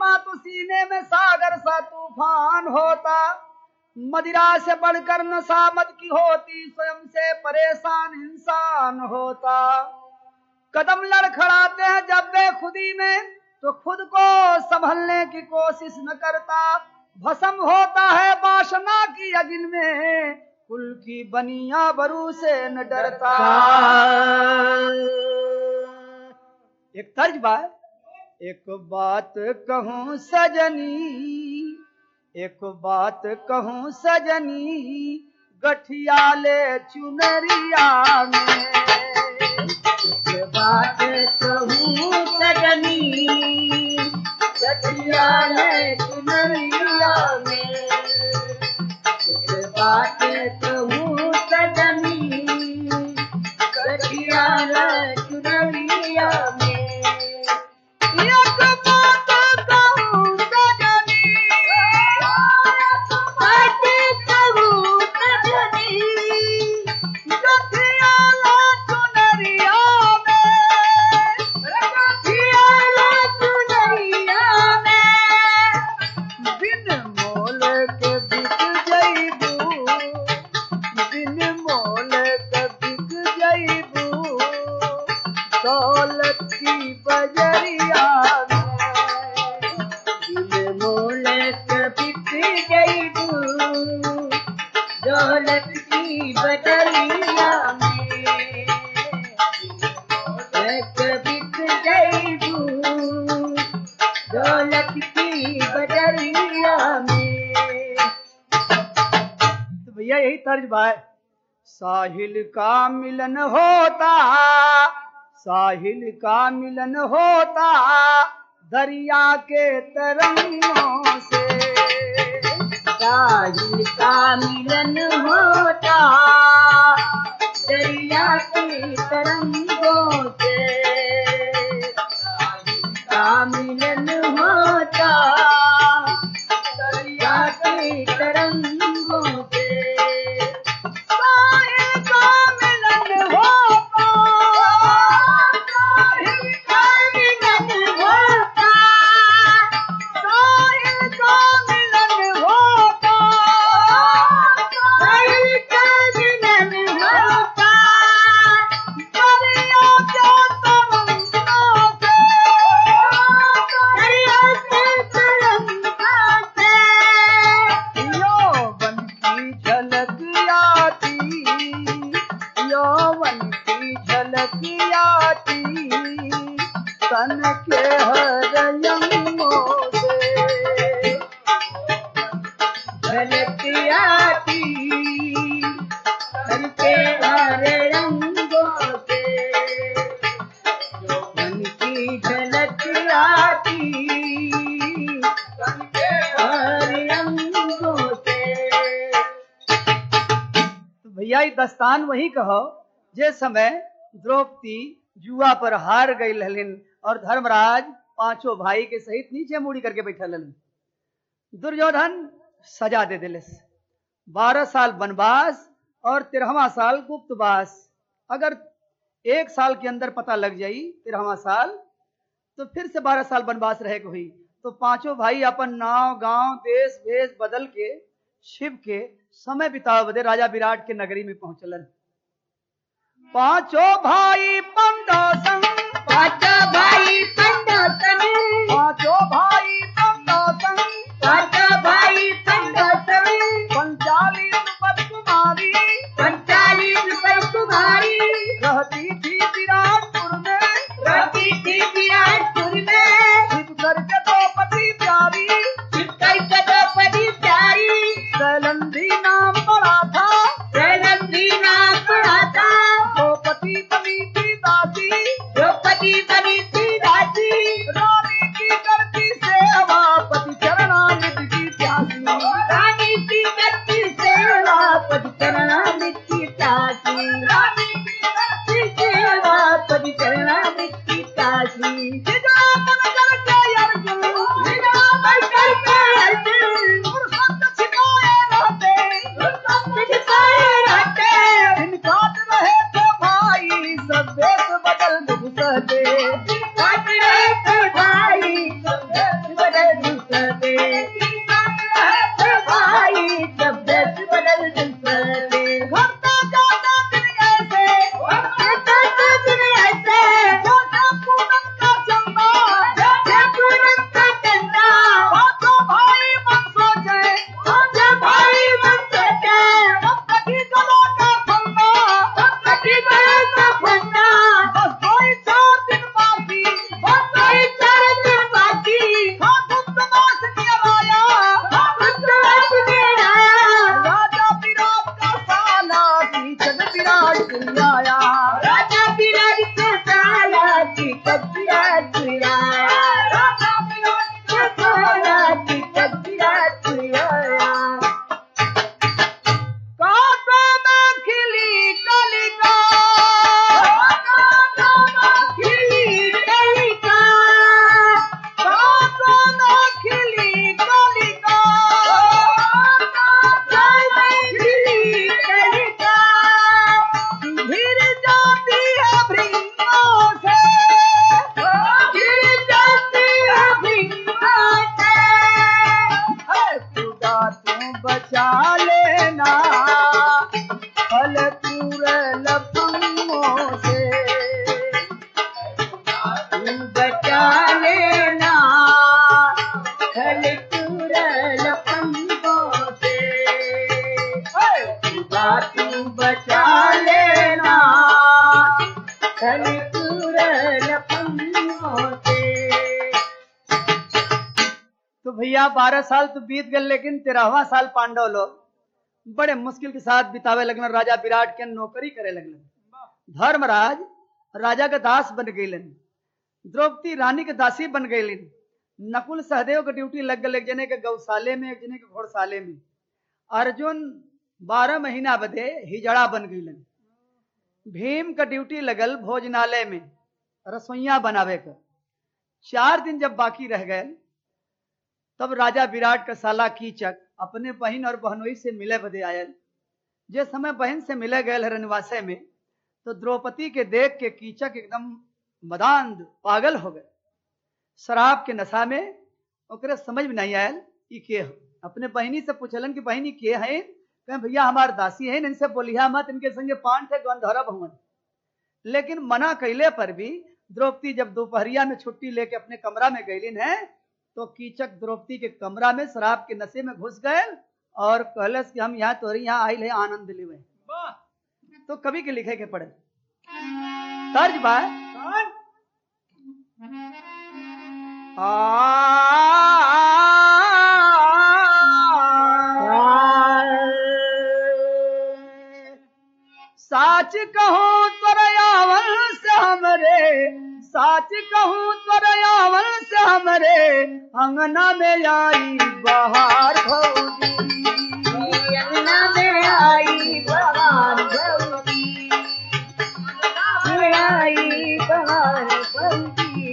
मातु सीने में सागर सा तूफान होता। मदिरा से बढ़कर नशा मद की होती, स्वयं से परेशान इंसान होता। कदम लड़खड़ाते हैं जब बेखुदी में, तो खुद को संभलने की कोशिश न करता। भस्म होता है वासना की अग्नि में, कुल की बनिया बरू से न डरता। एक तर्ज बा, एक बात कहूँ सजनी, एक बात कहूँ सजनी, गठिया ले चुनरिया में। एक बात कहूँ सजनी, गठिया ले चुनरिया में। एक बात कहूँ सजनी, गठिया ले चुनरिया में। एक बात कहूँ सजनी, बात कहूँ सजनी, गठिया ले चुनरिया में। गठिया ले चुनरिया में। बिन मोल के बिक जइबू, बिन मोल के बिक जइबू, दौलत की बजरिया में। बिन मोल के बिक जइबू, दौलत की बदरिया में। मोल के बिक जइबू, दौलत की बदरिया में। तो भैया यही तर्ज बा। साहिल का मिलन होता, साहिल का मिलन होता, दरिया के तरंगों से। साहिल का मिलन होता, दरिया की तरंगों से। साहिल का मिलन होता, दरिया की तरंगों से। साहिल का मिलन होता, साहिल का मिलन होता, साहिल का मिलन होता, साहिल का मिलन होता, दरिया के तरंगों से। दरिया के तरंगों से। यौवन की झलक आती, यौवन की झलक आती, तन के हर अंगों से। झलक आती, तन के हर रंगों से। यौवन की झलक आती, तन के हर रंगों से। तो भैया ये दस्तान वही कहो जे समय द्रौपदी जुआ पर हार गई हलिन और धर्मराज पांचों भाई के सहित नीचे मुड़ी करके बैठल हलिन। दुर्योधन सजा दे दिलस, 12 साल वनवास और 13वां साल गुप्तवास। अगर 1 साल के अंदर पता लग जाई 13वां साल, तो फिर से 12 साल वनवास रहे को हुई। तो पांचों भाई अपन नाव गांव देश भेष बदल के शिव के समय बितावे बदे राजा विराट के नगरी में पहुंचलन। पांचों भाई पंडा संग, पांचों भाई पंडा संग, पांचों भाई पंडा संग, पांचों भाई पंडा संग। 45 पद कुमारी 45 पद कुमारी रहती थी विराटपुर में, रहती थी विराटपुर में। शिव करके द्रौपदी प्यारी, शिव करके द्रौपदी प्यारी, शैलंधी नाम पड़ा था, शैलंधी नाम पड़ा था। द्रौपदी बनी थी दासी, द्रौपदी बनी थी दासी, रानी की करती तो भैया 12 साल तो बीत गए, लेकिन 13वां साल पांडव लोग बड़े मुश्किल के साथ बितावे लगन। राजा विराट के नौकरी करे लगलन। धर्मराज राजा के दास बन गईलन, द्रौपदी रानी के दासी बन गईलिन। नकुल सहदेव के ड्यूटी लग गए, एक जने के गौशाले में, एक जने के घोड़शाले में। अर्जुन 12 महीना बदे हिजड़ा बन गईलन। भीम का ड्यूटी लगल भोजनालय में रसोइया बनावे का। 4 दिन जब बाकी रह गए, तब राजा विराट का साला कीचक अपने बहन और बहनोई से मिले बदे आयल। जिस समय बहन से मिले गए रनवासे में, तो द्रौपदी के देख के कीचक एकदम मदांध पागल हो गए। शराब के नशा में ओकरे समझ में नहीं आयल कि के हो। अपने बहनी से पूछलन कि बहनी के है? कहें भैया हमार दासी है, इनसे बोलिया मत, इनके संगे पान थे गंधौरा भवन। लेकिन मना कैले पर भी द्रौपदी जब दोपहरिया में छुट्टी लेके अपने कमरा में गईलिन है, तो कीचक द्रौपदी के कमरा में शराब के नशे में घुस गए और कहलस कि हम यहाँ तोहरी यहाँ आयल है आनंद लेवे। तो कवि के लिखे के पड़े तर्ज बा साच कहूँ त्वरयावल से हमरे, साच कहूँ त्वरयावल से हमरे, अंगना में आई बहार भौजी, अंगना में आई बहार भौजी, आई बहार भौजी।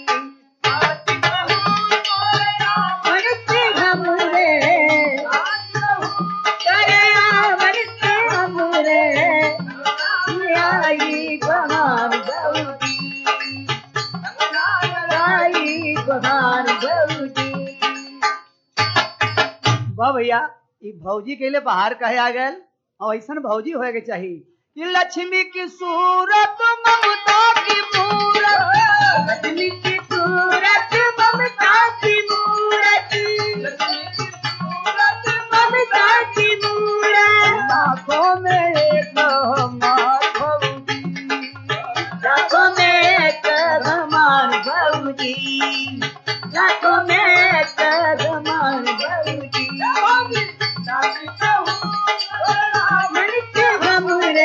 बनते हमरे, करयावन से हमरे, आई बहार भौजी, आई बहार भौजी। वाह भैया, ये भौजी के लिए बाहर कहे आ गए। और ऐसा भौजी होए के चाहिए कि लक्ष्मी की सूरत ममता की मूरत, लक्ष्मी की सूरत ममता की मूरत, ममता की मूरत। आंखों में एक हमार भौजी, लाखों में एक हमार भौजी, लाखों में एक हमार भौजी। मन के हमरे,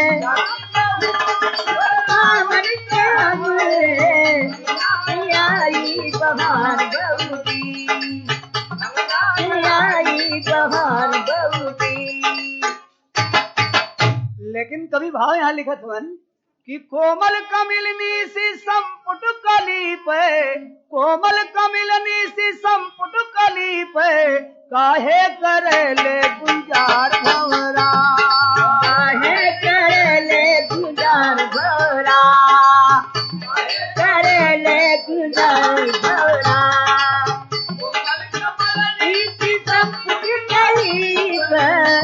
मन के हमरे, आई बहार भौजी, आई बहार भौजी। लेकिन कभी भाव यहाँ लिखत हुआ कि कोमल कमिलनी सी संपुट कली पे, कोमल कमिलनी सी संपुट कली पे, काहे करेले गुंजार भंवरा, काहे करेले गुंजार भंवरा, करेले गुंजार भंवरा। इसी संपुट कली पे,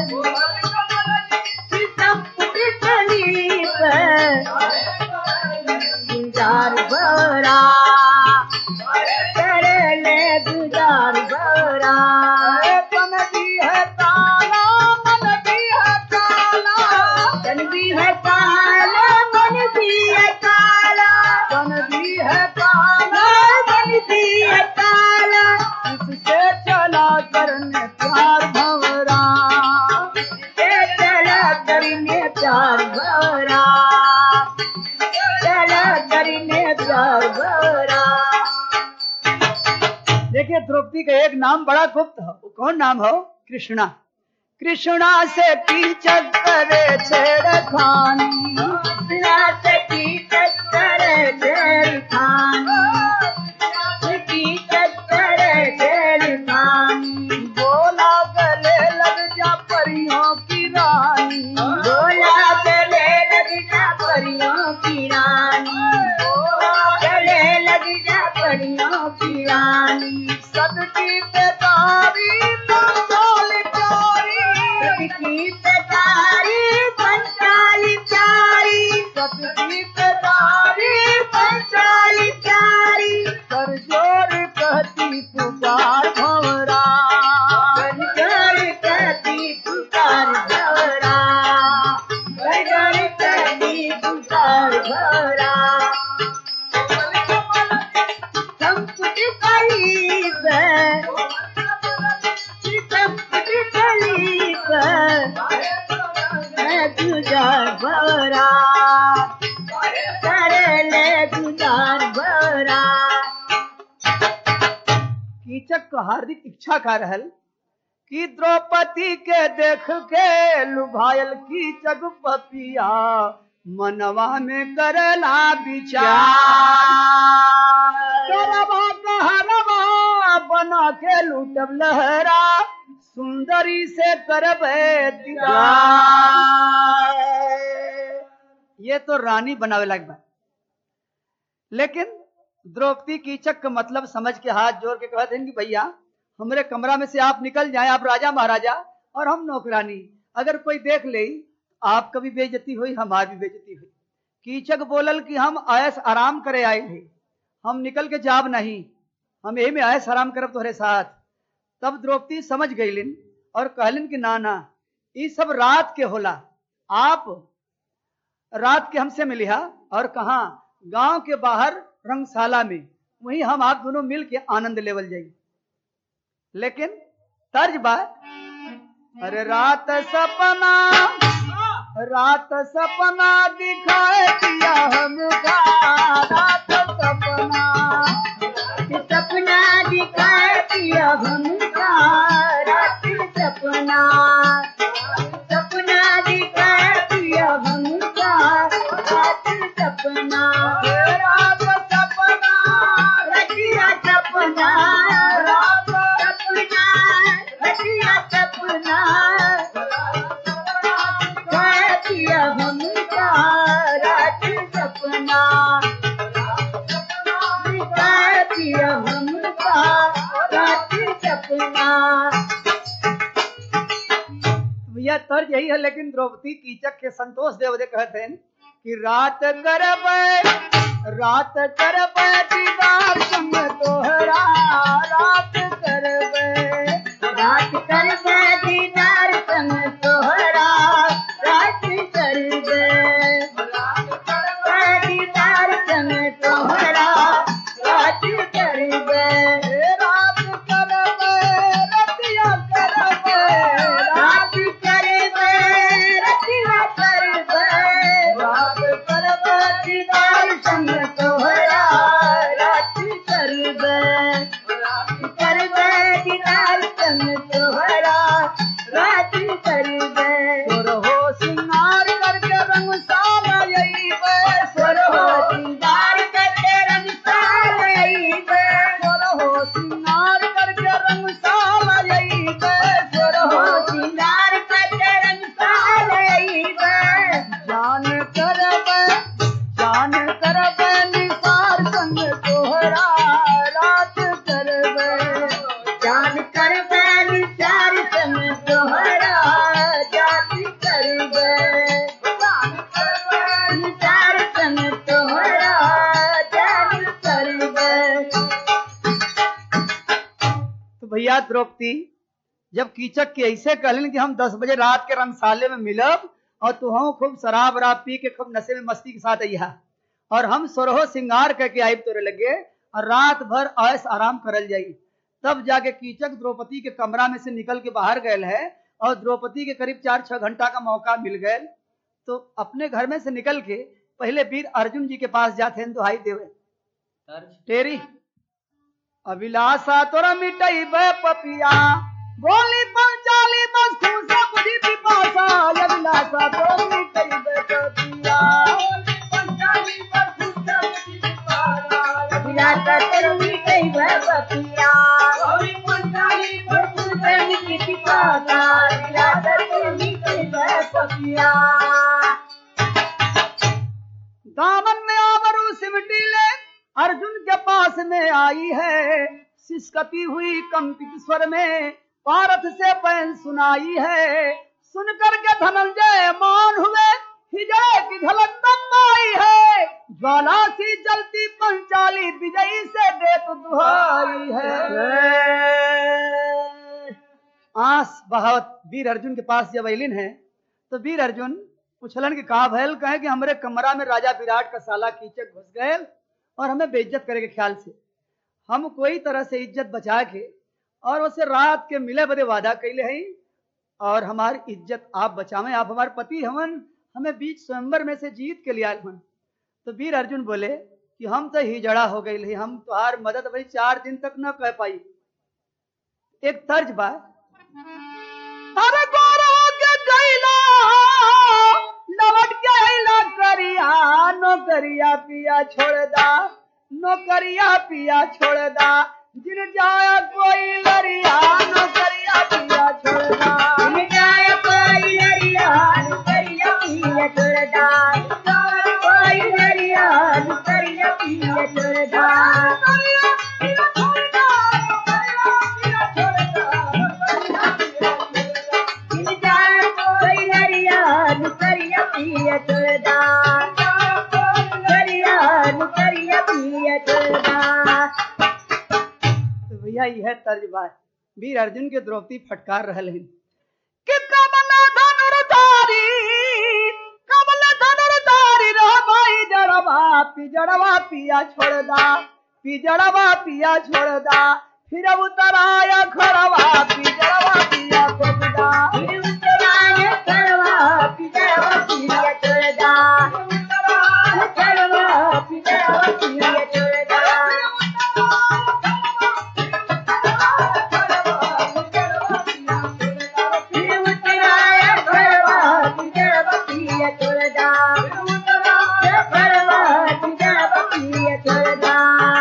संपुट कली पे, गुंजार भंवरा, करेले गुंजार भंवरा। तन भी है काला, मन भी है काला, तन भी है काला, मन भी है काला, तन भी है काला, मन भी है काला। इससे चला करने प्यार भंवरा, ये चला करने प्यार भंवरा, चला करने प्यार भंवरा। देखिए द्रौपदी का एक नाम बड़ा गुप्त है। वो कौन नाम हो? कृष्णा। कृष्णा से कीचक करे छेड़खानी, कृष्णा से कीचक करे छेड़खानी, कीचक करे छेड़खानी। बोला गले लग जा परियों की रानी, बोला गले लग जा परियों की रानी, गले लग जा परियों की रानी। सबकी बेदारी पंचाली प्यारी, सबकी बेदारी पंचाली प्यारी, सबकी बेदारी पंचाली प्यारी। कर जोर कहती पुकार भंवरा, कर कहती पुकार भंवरा, कर कहती पुकार भंवरा। संपुट कली पे, कीचक को हार्दिक इच्छा का रहल कि द्रौपदी के देख के लुभायल कीचक पपिया मनवा में करला विचार करवा कहरवा बना के लूटब लहरा सुंदरी से करबे दीदार। ये तो रानी बनावे लग बा, लेकिन द्रौपदी कीचक का मतलब समझ के हाथ जोड़ के कहते हैं कि भैया हमारे कमरा में से आप निकल जाएं, आप राजा महाराजा और हम नौकरानी, अगर कोई देख ले आपका भी बेइज्जती हुई हमारी भी बेइज्जती हुई। कीचक बोलल कि हम ऐश आराम करे आए थे, हम निकल के जाब नहीं, हम यही में ऐश आराम करब तोहरे साथ। तब द्रौपदी समझ गईलिन और कहलिन कि ना ना ये सब रात के होला, आप रात के हमसे मिलिहा और कहा गांव के बाहर रंगशाला में, वहीं हम आप दोनों मिल के आनंद लेवल जाई। लेकिन तर्ज बा, अरे रात सपना दिखाए दिया हमका, रात सपना दिखाए दिया हमका, रात सपना दिखाए दिया हमका, रात सपना रतिया सपना, रात सपना रतिया सपना दिखाए दिया हमका, रात सपना दिखाए दिया हमका, रात सपना। भैया तर्ज यही है, लेकिन द्रौपदी कीचक के संतोष देवदे कहते हैं कि रात करब दीदार संग तोहरा, रात करब दीदार संग तोहरा, रात करबे दीदार संग तोहरा, रात करबे रात करब रतिया करब, रात करबे रतिया करबे रात करब दीदार संग तोहरा, रात करबे दीदार संग तोहरा, रात करबे सोरहो सिंगार करके रंगशाला अइबे, सोरहो सिंगार करके रंगशाला अइबे, सोरहो सिंगार करके रंगशाला अइबे, सोरहो सिंगार करके रंगशाला अइबे जान करब निसार संग तोहरा, रात करबे जान करबे निसार संग तोहरा, रात करबे निसार संग तोहरा, रात करबे। तो भैया द्रौपदी जब कीचक के ऐसे कहलन कि हम 10 बजे रात के रंगशाले में मिलब और तुम खूब शराब वराब पी के खूब नशे में मस्ती के साथ अइहा और हम सोरहो सिंगार करके आइब तोरे लगे और रात भर ऐश आराम करल जाई। तब जाके कीचक द्रौपदी के कमरा में से निकल के बाहर गए है और द्रौपदी के करीब 4-6 घंटा का मौका मिल गए तो अपने घर में से निकल के पहले वीर अर्जुन जी के पास जाते हैं दुहाई देवे, तेरी अभिलाषा तोरा मिटई पपिया, गोली पंचाली बस खूसा बुद्धि पिपासा, अभिलाषा तोरा मिटई पपिया, गोली पंचाली बस खूसा बुद्धि पिपासा, अभिलाषा तोरा मिटई पपिया, गोली पंचाली बस खूसा बुद्धि पिपासा, अभिलाषा तोरा मिटई पपिया। दामन में आवरू सिमटी ले अर्जुन के पास में आई है, सिसकती हुई कंपित स्वर में पारथ से पैन सुनाई है, सुनकर के धनंजय मान हुए, हिजड़े की झलक तब आई है, ज्वाला सी जलती पंचाली विजयी से दे तो दुहाई है। आस बहावत वीर अर्जुन के पास जब अलिन है तो वीर अर्जुन पूछलन कि कहा भैल, कहे कि हमारे कमरा में राजा विराट का साला कीचक घुस गए और हमें बेइज्जत करे के ख्याल से हम कोई तरह से इज्जत बचा के और उसे रात के मिले बदे वादा कैले हैं और हमारी इज्जत आप बचावें, आप हमारे पति हमन, हमें बीच स्वयंवर में से जीत के लिए आए हन। तो वीर अर्जुन बोले कि हम तो हिजड़ा हो गए, हम तुम्हार मदद भाई 4 दिन तक न कह पाई, एक तर्ज बा, अरे गोरो के गैला लौट के अइला करिया, नौकरिया पिया छोड़ दा, नौकरिया पिया छोड़ दा, जिन जाया कोई लरिया, नौकरिया पिया छोड़ दा, जिन जाया कोई लरिया, नौकरिया पिया छोड़ दा, कोई लरिया, नौकरिया पिया छोड़ दा, जिन जाया कोई लरिया, नौकरिया पिया छोड़ दा, लरिया, नौकरिया पिया छोड़ दा। तो भैया यह तर्ज बा, वीर अर्जुन के द्रौपदी फटकार रहल हैं कि कमला धनुर्धारी, कमला धनुर्धारी रे भाई जड़वा, पिजड़वा पिया छोड़ दा, पिजड़वा पिया छोड़ दा, फिर उतराया खड़वा, पिजड़वा पिया छोड़ दा, फिर उतराया खड़वा, पिजड़वा पिया छोड़ दा, खड़वा, पिजड़वा पिया छोड़ दा, फिर उतराया खड़वा, पिजड़वा पिया छोड़ दा, खड़वा, पिजड़वा पिया छोड़ दा।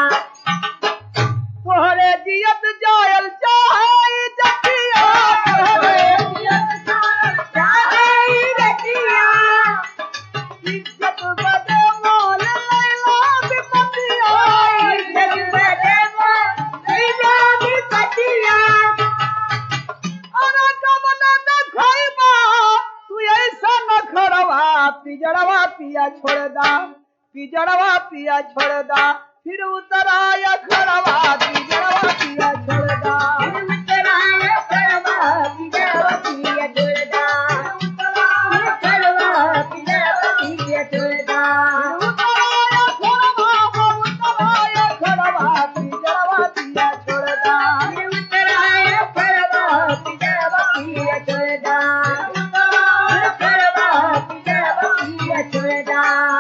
तोहरे जियत जायल चाहे जतिया, तोहरे जियत चाहे रतिया, इज्जत बदे मोल लैला विपतिया, इज्जत बदे लैला विपतिया, अरे कमला न खैबा तू ऐसा न खड़वा, पिजड़वा पिया छोड़ दा, पिजड़वा पिया छोड़ दा, फिर उतराया खड़वा, पिजड़वा पिया छोड़ दा, फिर उतराया खड़वा, पिजड़वा पिया छोड़ दा, खड़वा, पिजड़वा पिया छोड़ दा, उतराया खड़वा, उतराया खड़वा, पिजड़वा पिया छोड़ दा, फिर उतराया खड़वा, पिजड़वा पिया छोड़ दा, खड़वा, पिजड़वा पिया छोड़ दा।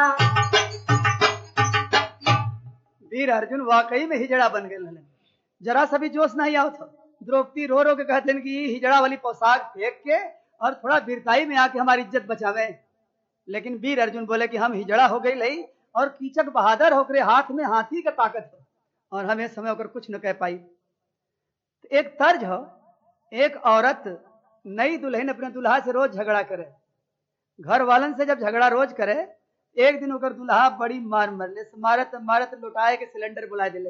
वीर अर्जुन वाकई में हिजड़ा बन गए रहलन। जरा सा भी जोश नहीं आओ था। द्रौपदी रो रो के कहते कि हिजड़ा वाली पोशाक फेंक के और थोड़ा वीरताई में आके हमारी इज्जत बचावे, लेकिन वीर अर्जुन बोले कि हम हिजड़ा हो गई लई और कीचक बहादुर होकर हाथ में हाथी का ताकत हो और हमें समय होकर कुछ न कह पाई। तो एक तर्ज हो, एक औरत नई दुल्हन अपने दुल्हा से रोज झगड़ा करे, घर वालन से जब झगड़ा रोज करे, एक दिन होकर दुल्हा बड़ी मार मरले, मारत मारत लुटाए के सिलेंडर बुला दिले।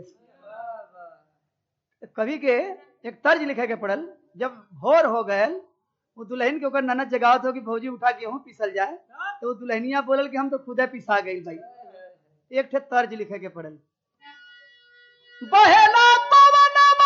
कवि के एक तर्ज लिखे के पड़ल, जब भोर हो गए वो दुल्हन के ऊपर ननद जगावत हो कि भौजी उठा गेहूं पीसल जाए, तो वो दुल्हनिया बोलल कि हम तो खुदे पिसा गई भाई। एक ठे तर्ज लिखे के पड़ल, बहेला पवनमा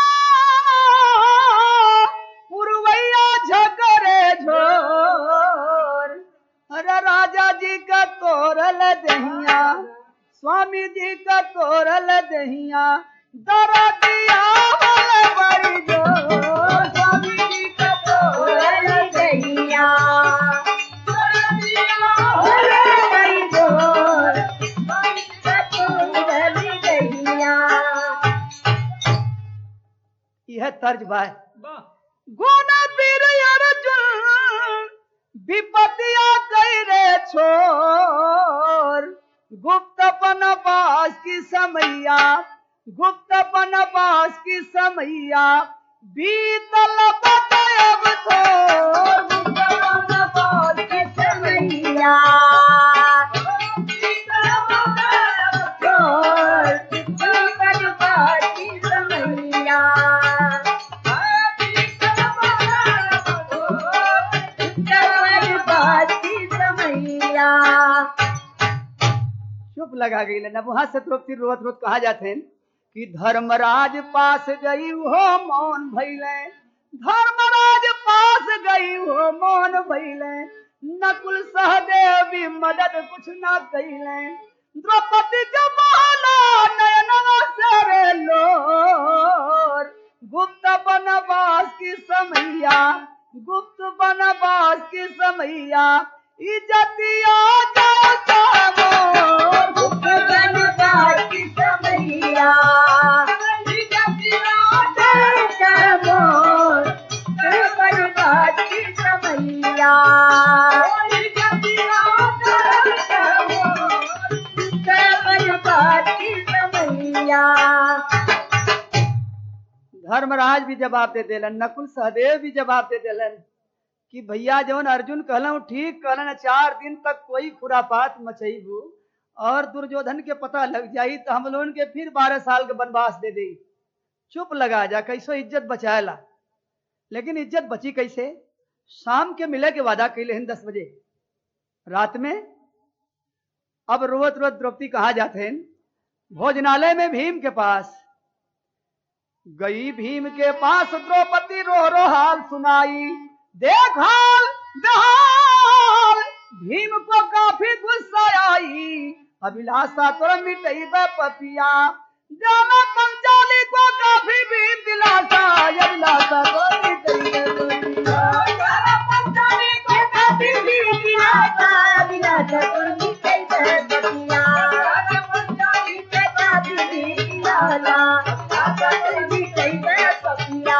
पुरवैया झकरे झोर, अरे राजा जी का तोरल दहिया, स्वामी जी का तोरल दहिया, दरा दिया बड़ी जोर, स्वामी जी का तोरल दहिया, दरा दिया बड़ी जोर, स्वामी जी का तोरल दहिया। यह तर्ज बाय गुण वीर अर्जुन विपतिया कई रे छोर, गुप्त बनवास की समैया, गुप्त बनवास की समैया, बीतल बतयब थोर, गुप्त बनवास की समैया, बीतल बतयब थोर, गुप्त बनवास की समैया, चुप लगा गई न वहां से द्रौपदी रोत रोत कहा जाते हैं कि धर्मराज पास गई हो मौन भैले, धर्मराज पास गई हो मौन भैले, नकुल सहदेव भी मदद कुछ ना कैले, द्रौपदी जब नयनवा से रे लोर, गुप्त बनवास की समैया, गुप्त बनवास की समैया, इज्जतिया जाता मोर, गुप्त बनवास की समैया, इज्जतिया जाता मोर। धर्मराज भी जवाब दे देलन, नकुल सहदेव भी जवाब दे देलन कि भैया जवन अर्जुन कहलन ठीक कहलन, 4 दिन तक कोई खुरापात मचैबू और दुर्योधन के पता लग जाई तो हम लोगन के फिर 12 साल के वनवास दे दे। चुप लगा जा, कैसो इज्जत बचाएला। लेकिन इज्जत बची कैसे? शाम के मिले के वादा कैले हैं 10 बजे रात में। अब रोवत रोवत द्रौपदी कहाँ जाते हैं? भोजनालय में भीम के पास गई। भीम के पास द्रौपदी रो रो हाल सुनाई, देख हाल बेहाल। भीम को काफी गुस्सा आई, अभिलाषा तो मिटई पपिया। जाना पंचाली को काफी भीम दिलासा, अभिलाषा तो मिटई जाना पंचाली को काफी भीम दिलासा, अभिलाषा तो मिटई पपिया। जाना पंचाली को काफी भीम दिलासा, अभिलाषा तो मिटई पपिया।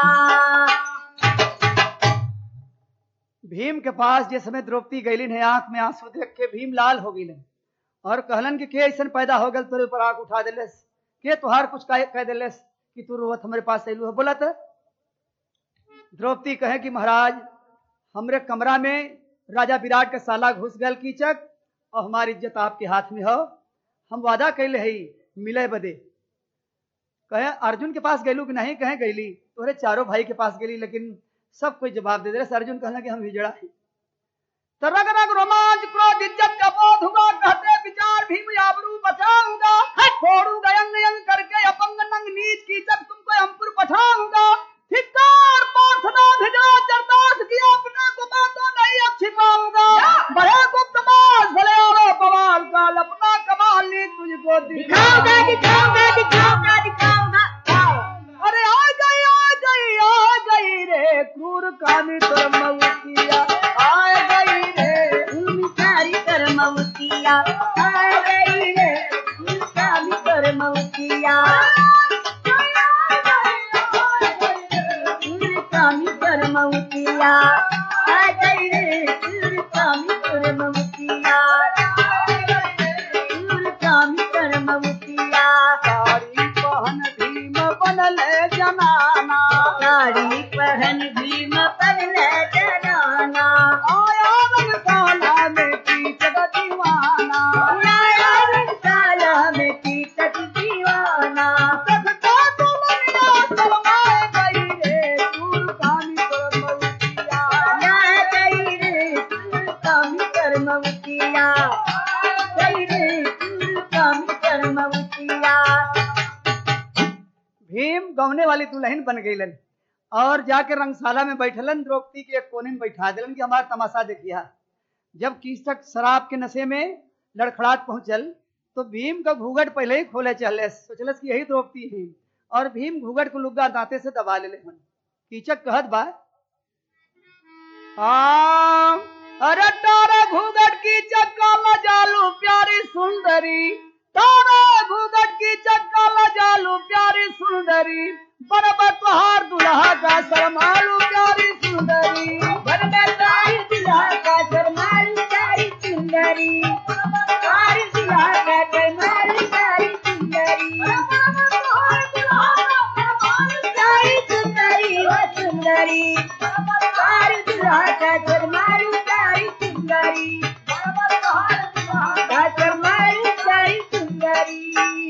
भीम के पास जिस समय द्रौपदी गईलिन है, आंख में आंसू देख के भीम लाल हो गईलन और कहलन कि ऐसा पैदा हो गल तोरे ऊपर आंख उठा देलेस, के तुहार कुछ कह देलेस कि तू रोवत हमारे पास ऐलू है? बोला तो द्रौपदी कहे कि महाराज हमरे कमरा में राजा विराट के साला घुस गल कीचक और हमारी इज्जत आपके हाथ में हो। हम वादा कैले है मिले बदे। कहे अर्जुन के पास गैलू कि नहीं? कहे गईली तोरे चारों भाई के पास गईली, लेकिन सब कोई जवाब दे दे। अर्जुन कहना कि हम हिजड़ा है। तरग रग रोमांच क्रोध इज्जत का बोध हुआ, कहते विचार भीम आबरू बचाऊंगा। छोड़ूंगा अंग अंग करके अपंग नंग नीच कीचक तुमको हमपुर पठाऊंगा। धिक्कार प्रार्थना भिजा जरदास किया, अपने को बातों नहीं अब छिपाऊंगा। बड़े गुप्त मास भले और बवाल काल, अपना कमाल नहीं तुझको दिखाऊंगा दिखाऊंगा दिखाऊंगा दिखाऊंगा। अरे आ गई रे क्रूर कामी तोर मऊतिया, आ गई रे सारी कर्मवतिया, आ गई रे कामी कर्मवतिया। कामी कर्मवतिया, आ गई रे कामी कर्मवतिया। कामी कर्मवतिया, साड़ी पहन भीम बनले जनाना, साड़ी पहन भीम बनले जनाना। आया रंगशाला में कीचक दीवाना, आया रंगशाला में कीचक दीवाना। देखता दुल्हनिया शर्माए गई रे क्रूर कामी तोर मऊतिया। आ गई रे कामी कर्मवतिया, गई रे कामी कर्मवतिया। भीम गवने वाली दुल्हन बन गईलन और जाके रंगशाला में बैठलन। द्रौपदी के एक कोने में बैठा दिलन कि हमारा तमाशा देखिया। जब कीचक शराब के नशे में लड़खड़ात पहुंचल तो भीम का घूंघट पहले ही खोले चले, सोचलस कि यही द्रौपदी है और भीम घूंघट को लुग्गा दांते से दबा ले। कीचक कहत बा, अरे तारा घूंघट कीचक का मजालू प्यारी सुंदरी, तारा घूंघट कीचक का मजालू प्यारी सुंदरी। बरबर तुहार दुल्हा का शर्मालू प्यारी सुंदरी, बरबर तारी दुल्हा का शर्मालू प्यारी सुंदरी। तारी दुल्हा का शर्मालू प्यारी सुंदरी। प्यारी सुंदरी वो सुंदरी, तारी दुल्हा का शर्मालू प्यारी सुंदरी। का शर्मालू प्यारी सुंदरी।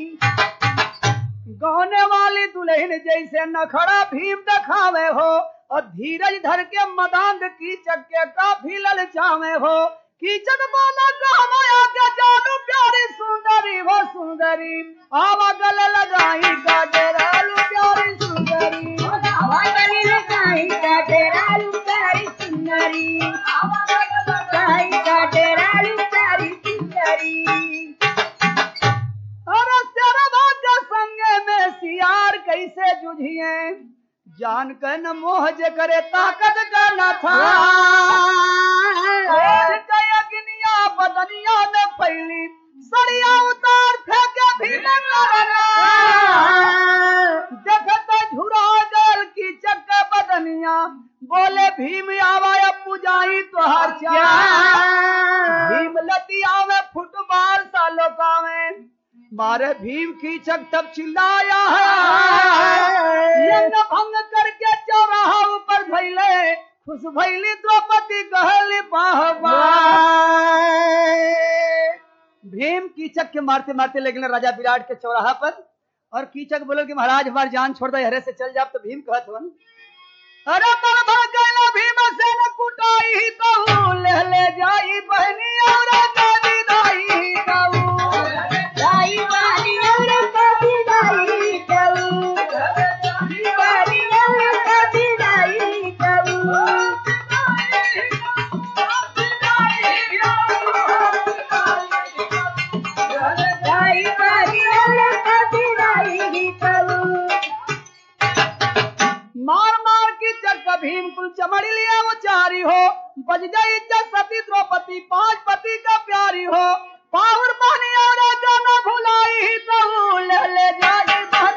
गौने वाली दुल्हन जैसे नखड़ा भीम दिखावे हो और धीरज धर के मदांग कीचक के काफी ललचावे हो। कीचक बोला कहवाया के जादू प्यारी सुंदरी वो सुंदरी, आवा गले लगाई का डेरालू प्यारी सुंदरी। आवा गले लगाई का डेरालू प्यारी सुंदरी। आवा गले लगाई का डेरालू प्यारी सुंदरी। अरे तेरा भाग्य संगे में सियार कैसे जुझिए, जान के न मोह जे करे ताकत का न था। अग्निया बदनिया में फैली, सड़िया उतार फेंके भीम देखते झुरा गल की चक बदनिया। बोले भीम आवा पुजाई तोहार चाल। भीम लतिया में फुटबॉल सालों का में मारे भीम कीचक तब चिल्लाया यज्ञ भंग करके चौराहा ऊपर भैले खुश भैली द्रौपदी कहली बाहबा। भीम कीचक के मारते मारते ले गए राजा विराट के चौराहा पर और कीचक बोले कि महाराज हमारी जान छोड़ दे हरे से चल जाओ। तो भीम कहत हन अरे पर भगला भीम से न कुटाई कहू ले जाई बहनी और देवी दाई कहू दाई वाली और कभी दाई कहू दाई वाली और कभी दाई कहू दाई वाली और कभी दाई कहू। मार मार की चक्का भीम कुल चमड़ी लिया वो चारी हो बज गई इज्जत सती द्रौपदी पांच पति का प्यारी हो पावर पानी और गाना भुलाई कहू ले जाई